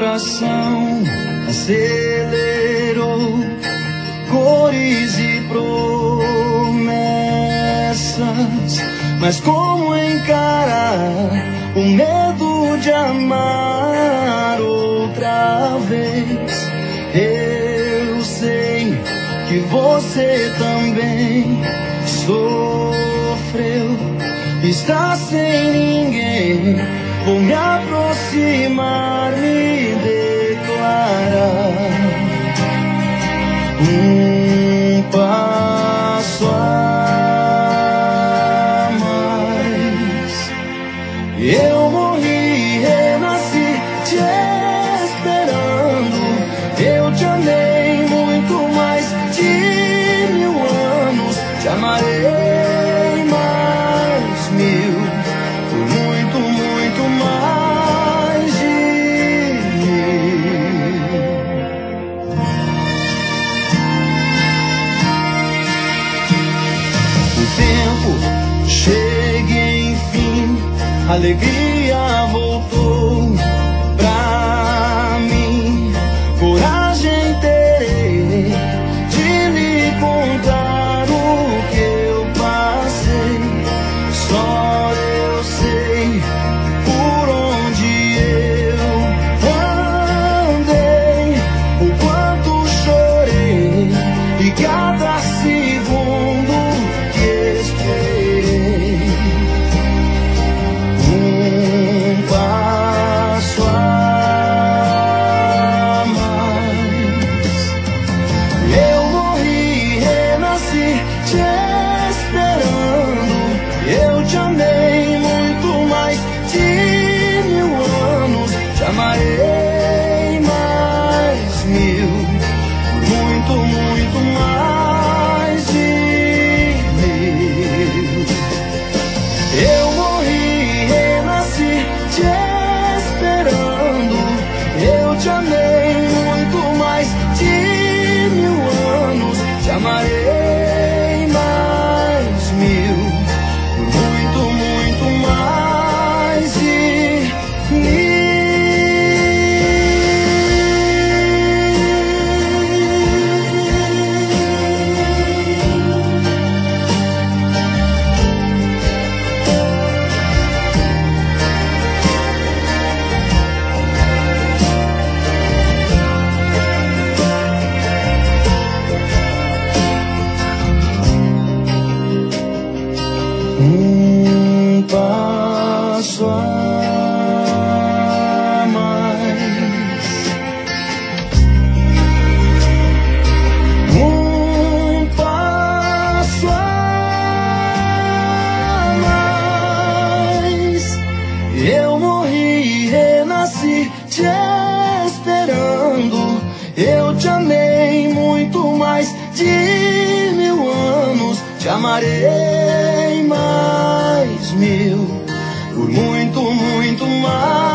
coração acelerou, cores e promessas. Mas como encarar o medo de amar outra vez? Eu sei que você também sofreu, está sem ninguém. Vou me aproximar, me declarar um passo a mais. Eu morri, renasci te esperando. Eu te amei muito mais de 1000 anos. Te amarei mais 1000, por muito, muito mais de 1000. O tempo chega enfim, a alegria voltou pra mim. Coragem terei de lhe contar o que eu passei. Só eu sei por onde eu andei, o quanto chorei e cada segundo que esperei. Um passo a mais. Eu morri, renasci te esperando. Eu te amei muito mais de 1000 anos. Te amarei mais 1000, muito, muito mais de 1000. Eu morri, renasci te esperando. Eu te amei muito mais de 1000 anos. Te amarei mais 1000, muito, muito mais de 1000. Um passo a mais. Um passo a mais. Eu morri, renasci te esperando. Eu te amei muito mais de 1000 anos. Te amarei mais 1000, por muito, muito mais.